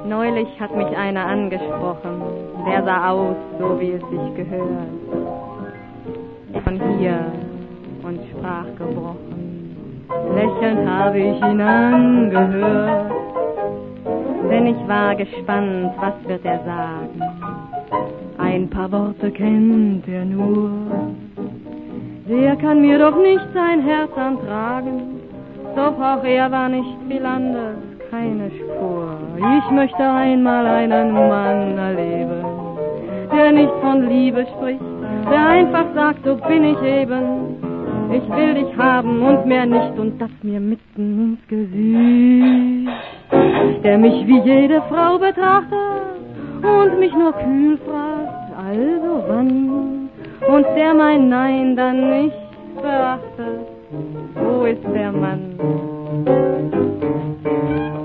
Neulich hat mich einer angesprochen, der sah aus, so wie es sich gehört. Von hier und sprach gebrochen, lächelnd habe ich ihn angehört. Denn ich war gespannt, was wird er sagen. Ein paar Worte kennt er nur. Der kann mir doch nicht sein Herz antragen, doch auch er war nicht viel anders, keine Spur. Ich möchte einmal einen Mann erleben, der nicht von Liebe spricht, der einfach sagt, so bin ich eben. Ich will dich haben und mehr nicht, und das mir mitten ins Gesicht. Der mich wie jede Frau betrachtet und mich nur kühl fragt, also wann? Und der mein Nein dann nicht beachtet, wo ist der Mann?